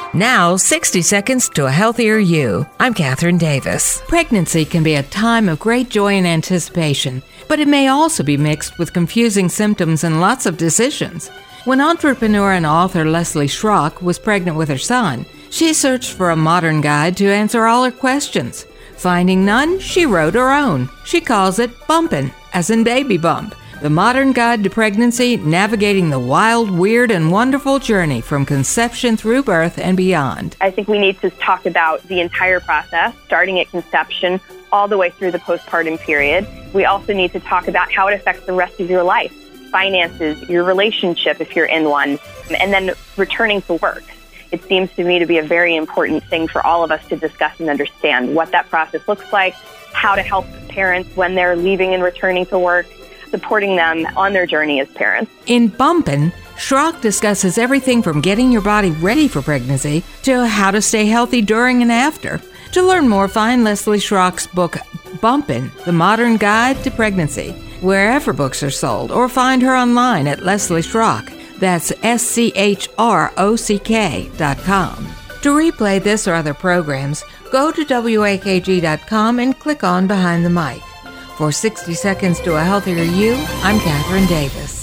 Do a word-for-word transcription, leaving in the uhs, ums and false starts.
Now, sixty seconds to a healthier you. I'm Catherine Davis. Pregnancy can be a time of great joy and anticipation, but it may also be mixed with confusing symptoms and lots of decisions. When entrepreneur and author Leslie Schrock was pregnant with her son, she searched for a modern guide to answer all her questions. Finding none, she wrote her own. She calls it Bumpin', as in baby bump. The Modern Guide to Pregnancy, navigating the wild, weird, and wonderful journey from conception through birth and beyond. I think we need to talk about the entire process, starting at conception all the way through the postpartum period. We also need to talk about how it affects the rest of your life, finances, your relationship if you're in one, and then returning to work. It seems to me to be a very important thing for all of us to discuss and understand what that process looks like, how to help parents when they're leaving and returning to work, supporting them on their journey as parents. In Bumpin', Schrock discusses everything from getting your body ready for pregnancy to how to stay healthy during and after. To learn more, find Leslie Schrock's book, Bumpin', The Modern Guide to Pregnancy, wherever books are sold, or find her online at Leslie Schrock. That's S C H R O C K dot com. To replay this or other programs, go to W A K G dot com and click on Behind the Mic. For sixty seconds to a healthier you, I'm Catherine Davis.